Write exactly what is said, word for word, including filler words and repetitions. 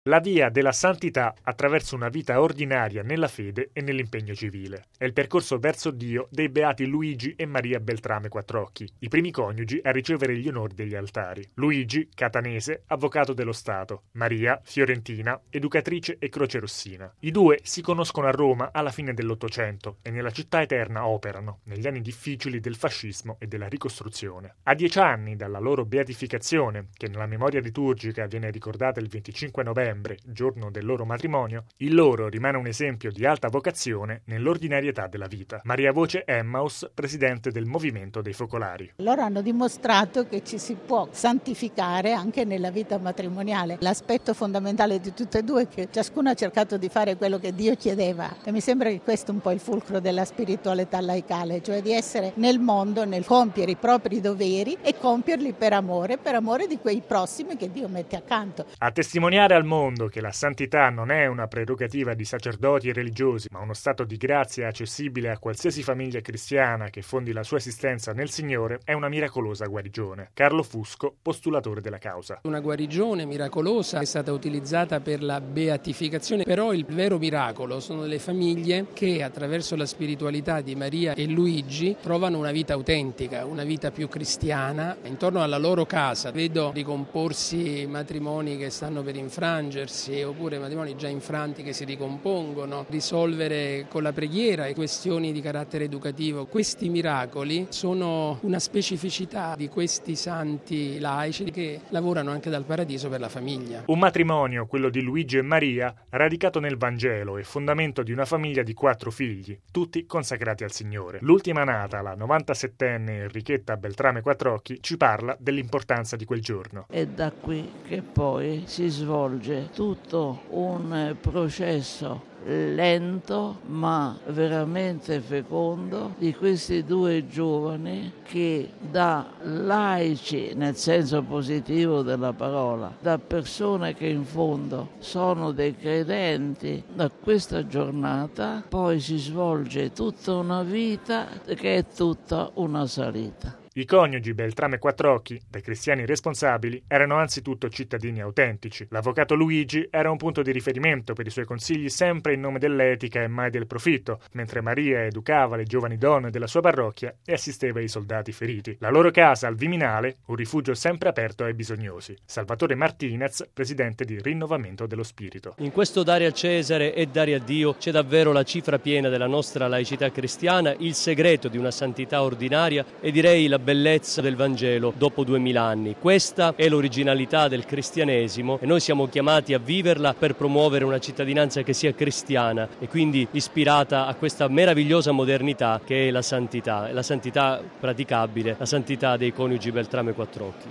La via della santità attraverso una vita ordinaria nella fede e nell'impegno civile. È il percorso verso Dio dei beati Luigi e Maria Beltrame Quattrocchi, i primi coniugi a ricevere gli onori degli altari. Luigi, catanese, avvocato dello Stato. Maria, fiorentina, educatrice e crocerossina. I due si conoscono a Roma alla fine dell'Ottocento e nella città eterna operano, negli anni difficili del fascismo e della ricostruzione. A dieci anni dalla loro beatificazione, che nella memoria liturgica viene ricordata il venticinque novembre, giorno del loro matrimonio, il loro rimane un esempio di alta vocazione nell'ordinarietà della vita. Maria Voce Emmaus, presidente del Movimento dei Focolari. Loro hanno dimostrato che ci si può santificare anche nella vita matrimoniale. L'aspetto fondamentale di tutte e due è che ciascuno ha cercato di fare quello che Dio chiedeva, e mi sembra che questo è un po' il fulcro della spiritualità laicale, cioè di essere nel mondo, nel compiere i propri doveri e compierli per amore, per amore di quei prossimi che Dio mette accanto. A testimoniare al mondo che la santità non è una prerogativa di sacerdoti e religiosi, ma uno stato di grazia accessibile a qualsiasi famiglia cristiana che fondi la sua esistenza nel Signore, è una miracolosa guarigione. Carlo Fusco, postulatore della causa. Una guarigione miracolosa è stata utilizzata per la beatificazione, però il vero miracolo sono le famiglie che attraverso la spiritualità di Maria e Luigi trovano una vita autentica, una vita più cristiana. Intorno alla loro casa vedo ricomporsi matrimoni che stanno per infrangere, oppure matrimoni già infranti che si ricompongono, risolvere con la preghiera questioni di carattere educativo. Questi miracoli sono una specificità di questi santi laici che lavorano anche dal paradiso per la famiglia. Un matrimonio, quello di Luigi e Maria, radicato nel Vangelo e fondamento di una famiglia di quattro figli, tutti consacrati al Signore. L'ultima nata, la novantasettenne Enrichetta Beltrame Quattrocchi, ci parla dell'importanza di quel giorno. È da qui che poi si svolge tutto un processo lento ma veramente fecondo di questi due giovani che da laici, nel senso positivo della parola, da persone che in fondo sono dei credenti, da questa giornata poi si svolge tutta una vita che è tutta una salita. I coniugi Beltrame Quattrocchi, da cristiani responsabili, erano anzitutto cittadini autentici. L'avvocato Luigi era un punto di riferimento per i suoi consigli sempre in nome dell'etica e mai del profitto, mentre Maria educava le giovani donne della sua parrocchia e assisteva i soldati feriti. La loro casa al Viminale, un rifugio sempre aperto ai bisognosi. Salvatore Martinez, presidente di Rinnovamento dello Spirito. In questo dare a Cesare e dare a Dio c'è davvero la cifra piena della nostra laicità cristiana, il segreto di una santità ordinaria e direi la bellezza del Vangelo dopo duemila anni. Questa è l'originalità del cristianesimo e noi siamo chiamati a viverla per promuovere una cittadinanza che sia cristiana e quindi ispirata a questa meravigliosa modernità che è la santità, la santità praticabile, la santità dei coniugi Beltrame Quattrocchi.